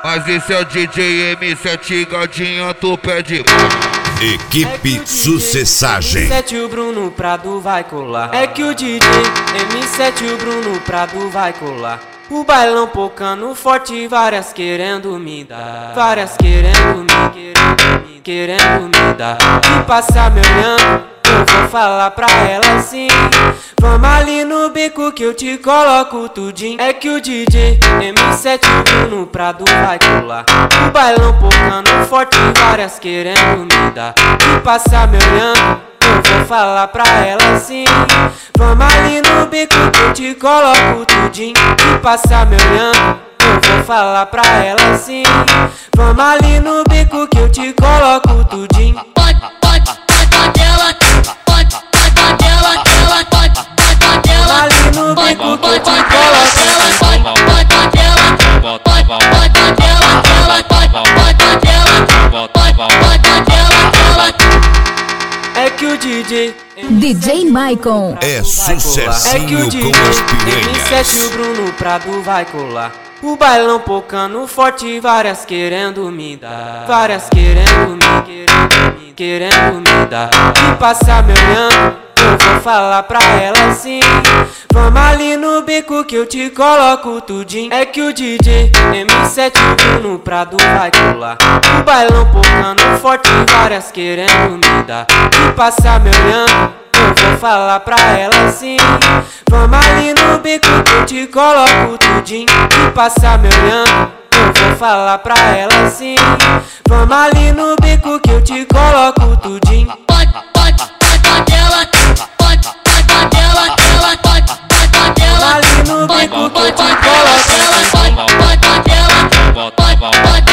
Mas esse é o DJ M7 Galdinho, tu pede mais. Equipe Sucessagem. M7 o Bruno Prado vai colar. É que o DJ M7 o Bruno Prado vai colar. O bailão pocando forte, várias querendo me dar. Várias querendo me dar. E passar me olhando, eu vou falar pra ela assim. Vamos ali no beco que eu te coloco tudinho. É que o DJ M7 o Bruno Prado vai colar. O bailão pocando forte, várias querendo me dar. E passar me olhando, eu vou falar pra ela assim. Vamos ali no beco que eu te coloco tudinho. E passar me olhando, eu vou falar pra ela assim. Vamos ali no beco que eu te coloco tudinho. Ali no beco que eu te É que o DJ Maicon é sucessinho é que o DJ com as piranhas. M7 o Bruno Prado vai colar. O bailão pocando forte, várias querendo me dar. Várias querendo me dar. E passar me olhando, eu vou falar pra ela assim. Vamos ali no beco que eu te coloco tudinho. É que o DJ M7 o Bruno Prado vai colar. O bailão pocando forte, várias querendo me dar. E passar me olhando, eu vou falar pra ela assim. Vamos ali no beco que eu te coloco tudinho. E passar me olhando, eu vou falar pra ela assim. Vamos ali no beco que eu te coloco tudinho. Ali no beco que eu te coloco tudinho.